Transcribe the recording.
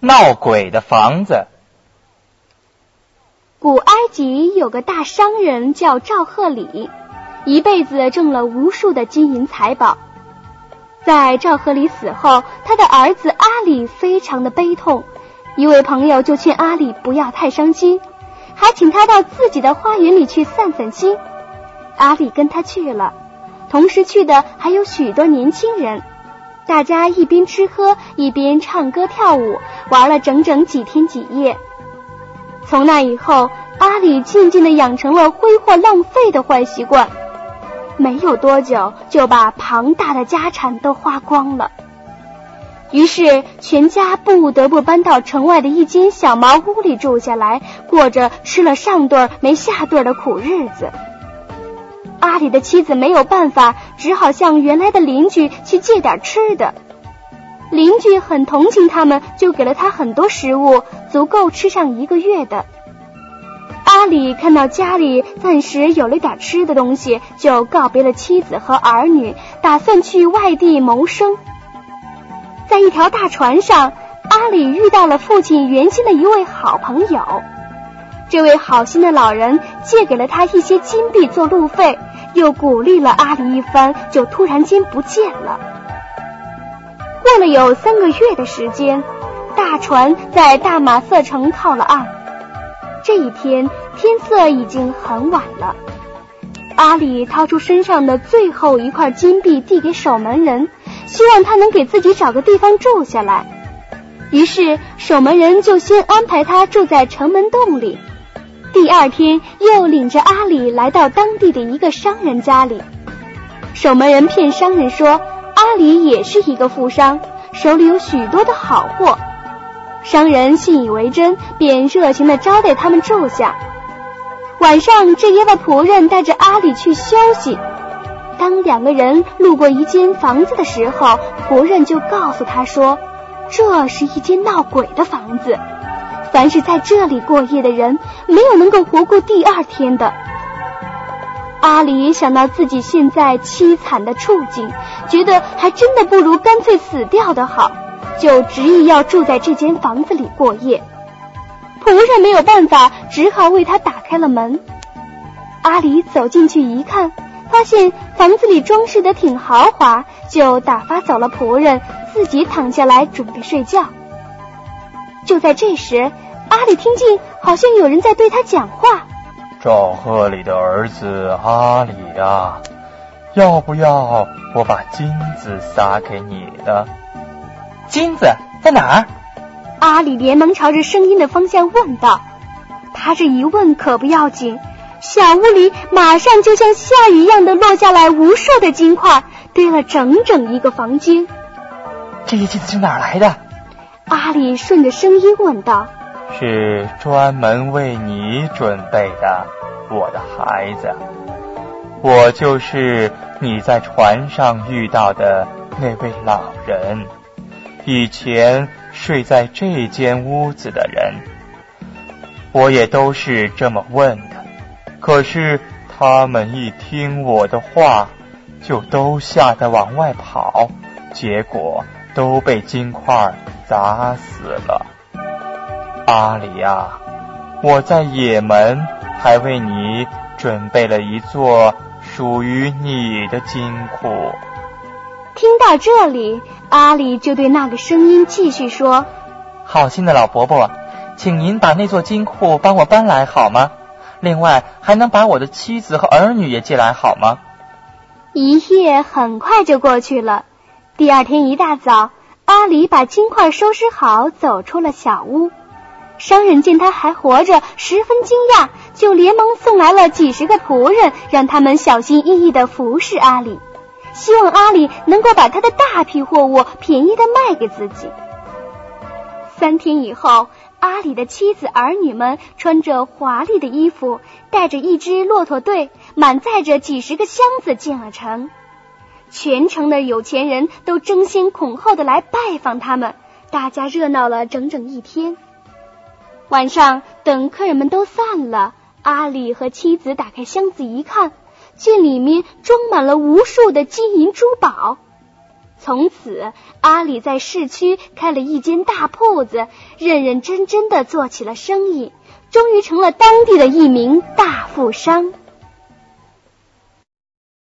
闹鬼的房子。 古埃及有个大商人叫赵赫里，一辈子挣了无数的金银财宝。在赵赫里死后，他的儿子阿里非常的悲痛，一位朋友就劝阿里不要太伤心，还请他到自己的花园里去散散心。阿里跟他去了，同时去的还有许多年轻人，大家一边吃喝一边唱歌跳舞，玩了整整几天几夜。从那以后，阿里渐渐地养成了挥霍浪费的坏习惯，没有多久就把庞大的家产都花光了。于是全家不得不搬到城外的一间小茅屋里住下来，过着吃了上顿没下顿的苦日子。阿里的妻子没有办法，只好向原来的邻居去借点吃的。邻居很同情他们，就给了他很多食物，足够吃上1个月的。阿里看到家里暂时有了点吃的东西，就告别了妻子和儿女，打算去外地谋生。在一条大船上，阿里遇到了父亲原先的一位好朋友。这位好心的老人借给了他一些金币做路费，又鼓励了阿里一番，就突然间不见了。过了有3个月的时间，大船在大马色城靠了岸。这一天，天色已经很晚了。阿里掏出身上的最后一块金币递给守门人，希望他能给自己找个地方住下来。于是守门人就先安排他住在城门洞里。第2天又领着阿里来到当地的一个商人家里。守门人骗商人说阿里也是一个富商，手里有许多的好货。商人信以为真，便热情地招待他们住下。晚上，这一位仆人带着阿里去休息。当2个人路过一间房子的时候，仆人就告诉他说，这是一间闹鬼的房子，凡是在这里过夜的人，没有能够活过第2天的。阿里想到自己现在凄惨的处境，觉得还真的不如干脆死掉的好，就执意要住在这间房子里过夜。仆人没有办法，只好为他打开了门。阿里走进去一看，发现房子里装饰得挺豪华，就打发走了仆人，自己躺下来准备睡觉。就在这时，阿里听见好像有人在对他讲话。 赵赫里的儿子阿里啊，要不要我把金子撒给你呢？金子在哪儿？ 阿里连忙朝着声音的方向问道。他这一问可不要紧，小屋里马上就像下雨一样的落下来无数的金块，堆了整整一个房间。 这些金子是哪儿来的？ 阿里顺着声音问道。 是专门为你准备的，我的孩子。我就是你在船上遇到的那位老人，以前睡在这间屋子的人。我也都是这么问的，可是他们一听我的话，就都吓得往外跑，结果都被金块砸死了。阿里啊，我在也门还为你准备了一座属于你的金库。 听到这里，阿里就对那个声音继续说， 好心的老伯伯，请您把那座金库帮我搬来好吗？另外还能把我的妻子和儿女也接来好吗？ 一夜很快就过去了。第2天一大早，阿里把金块收拾好，走出了小屋。商人见他还活着，十分惊讶，就连忙送来了几10个仆人，让他们小心翼翼地服侍阿里，希望阿里能够把他的大批货物便宜地卖给自己。3天以后，阿里的妻子儿女们穿着华丽的衣服，带着一支骆驼队，满载着几10个箱子进了城。全城的有钱人都争先恐后地来拜访他们，大家热闹了整整1天。晚上等客人们都散了，阿里和妻子打开箱子一看，见里面装满了无数的金银珠宝。 从此，阿里在市区开了一间大铺子，认认真真地做起了生意，终于成了当地的一名大富商。